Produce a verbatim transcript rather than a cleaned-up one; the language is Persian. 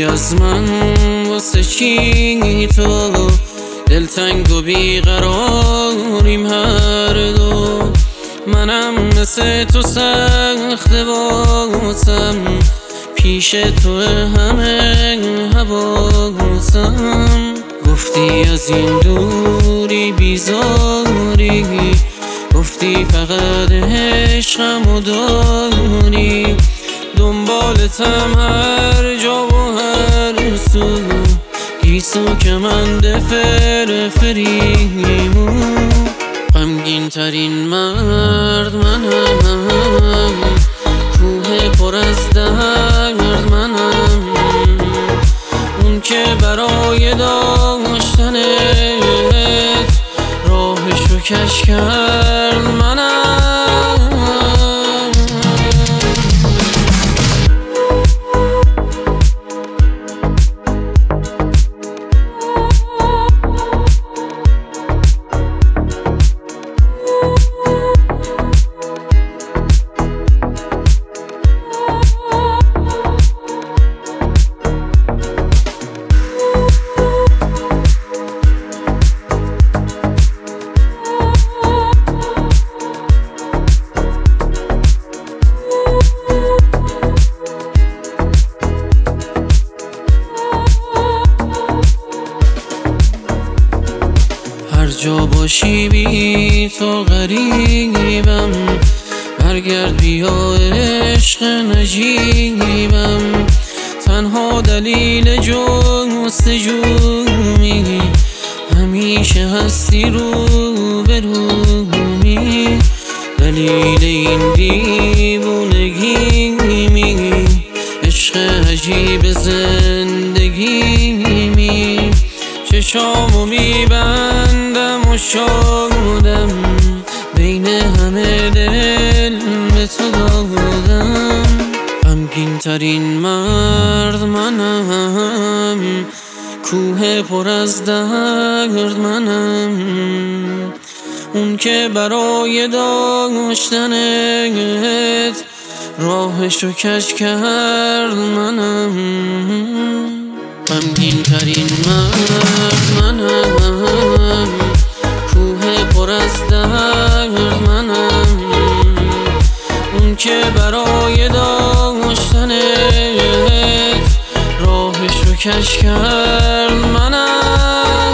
گفتی از من واسه چی تو دلتنگ و بیقراریم هر دو. منم مثل تو سخته واسم، پیش تو همه حواسم. گفتی از این دوری بیزاری، گفتی فقط عشقمو داری. دنبالتم هر جا و هر سو، گیسو که من دفر فریمو. غمگین ترین مرد منم، کوه پر از درد منم. اون که برای داشتنت راهشو کش کرد منم. هر جا باشی بی تو غریبم، برگرد بیا عشق نجیبم. تنها دلیل جستجومی، همیشه هستی رو به رومی. دلیل این دیوونگیمی، عشق عجیب زندگیمی. چشامو میبندم و شادم، بین همه دل به تو دادم. غمگین ترین مرد منم، کوه پر از درد منم. اون که برای داشتنت راهشو کج کرد منم. غمگین ترین مرد منم، کوه پر از درد منم. اون که برای داشتنت راهشو کج کرد منم.